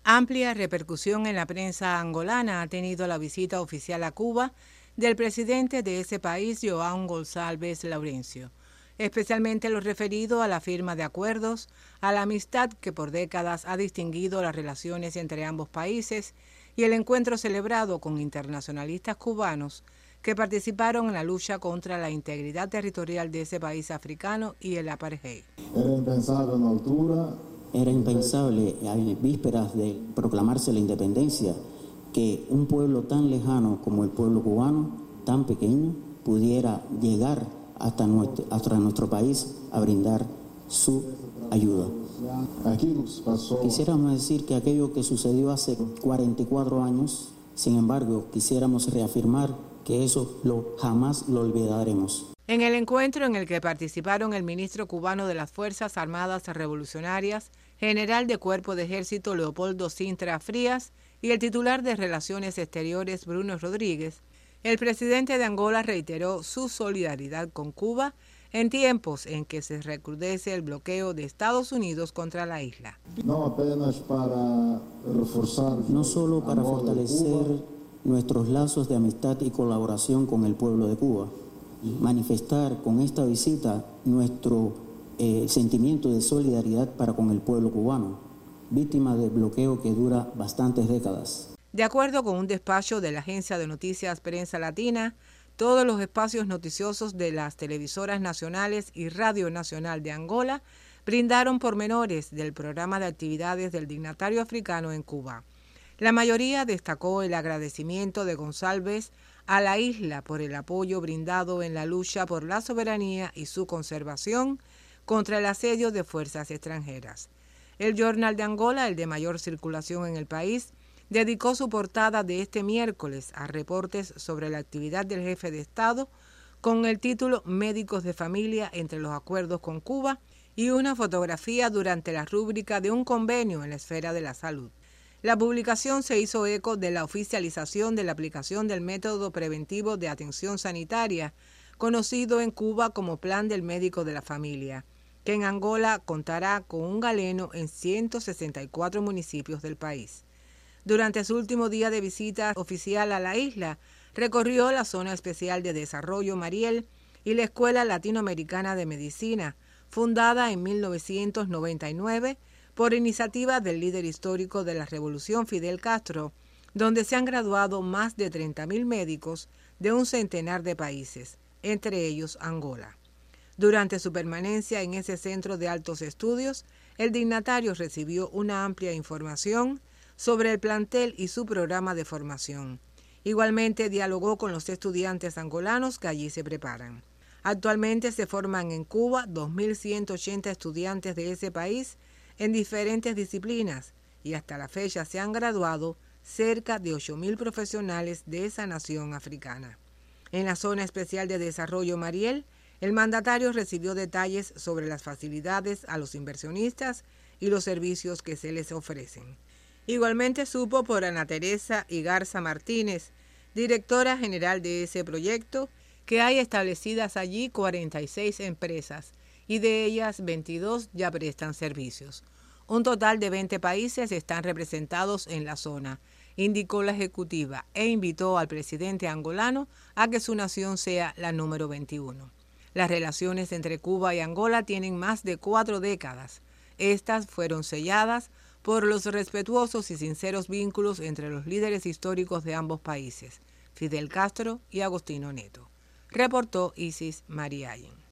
Amplia repercusión en la prensa angolana ha tenido la visita oficial a Cuba del presidente de ese país, João Gonçalves Laurencio, especialmente lo referido a la firma de acuerdos, a la amistad que por décadas ha distinguido las relaciones entre ambos países y el encuentro celebrado con internacionalistas cubanos que participaron en la lucha contra la integridad territorial de ese país africano y el apartheid. Era impensable en vísperas de proclamarse la independencia que un pueblo tan lejano como el pueblo cubano, tan pequeño, pudiera llegar hasta nuestro país a brindar su ayuda. Quisiéramos decir que aquello que sucedió hace 44 años, sin embargo, quisiéramos reafirmar que eso jamás lo olvidaremos. En el encuentro en el que participaron el ministro cubano de las Fuerzas Armadas Revolucionarias, general de Cuerpo de Ejército Leopoldo Sintra Frías y el titular de Relaciones Exteriores Bruno Rodríguez, el presidente de Angola reiteró su solidaridad con Cuba en tiempos en que se recrudece el bloqueo de Estados Unidos contra la isla. No solo para fortalecer nuestros lazos de amistad y colaboración con el pueblo de Cuba, manifestar con esta visita nuestro sentimiento de solidaridad para con el pueblo cubano, víctima del bloqueo que dura bastantes décadas. De acuerdo con un despacho de la agencia de noticias Prensa Latina, todos los espacios noticiosos de las televisoras nacionales y Radio Nacional de Angola brindaron pormenores del programa de actividades del dignatario africano en Cuba. La mayoría destacó el agradecimiento de Gonçalves a la isla por el apoyo brindado en la lucha por la soberanía y su conservación contra el asedio de fuerzas extranjeras. El Jornal de Angola, el de mayor circulación en el país, dedicó su portada de este miércoles a reportes sobre la actividad del jefe de Estado con el título Médicos de Familia entre los acuerdos con Cuba y una fotografía durante la rúbrica de un convenio en la esfera de la salud. La publicación se hizo eco de la oficialización de la aplicación del método preventivo de atención sanitaria, conocido en Cuba como Plan del Médico de la Familia, que en Angola contará con un galeno en 164 municipios del país. Durante su último día de visita oficial a la isla, recorrió la Zona Especial de Desarrollo Mariel y la Escuela Latinoamericana de Medicina, fundada en 1999 por iniciativa del líder histórico de la Revolución, Fidel Castro, donde se han graduado más de 30.000 médicos de un centenar de países, entre ellos Angola. Durante su permanencia en ese centro de altos estudios, el dignatario recibió una amplia información sobre el plantel y su programa de formación. Igualmente dialogó con los estudiantes angolanos que allí se preparan. Actualmente se forman en Cuba 2.180 estudiantes de ese país en diferentes disciplinas y hasta la fecha se han graduado cerca de 8.000 profesionales de esa nación africana. En la Zona Especial de Desarrollo Mariel, el mandatario recibió detalles sobre las facilidades a los inversionistas y los servicios que se les ofrecen. Igualmente supo por Ana Teresa Igarza Martínez, directora general de ese proyecto, que hay establecidas allí 46 empresas y de ellas 22 ya prestan servicios. Un total de 20 países están representados en la zona, indicó la ejecutiva, e invitó al presidente angolano a que su nación sea la número 21. Las relaciones entre Cuba y Angola tienen más de 4 décadas. Estas fueron selladas por los respetuosos y sinceros vínculos entre los líderes históricos de ambos países, Fidel Castro y Agostinho Neto. Reportó Isis Mariayen.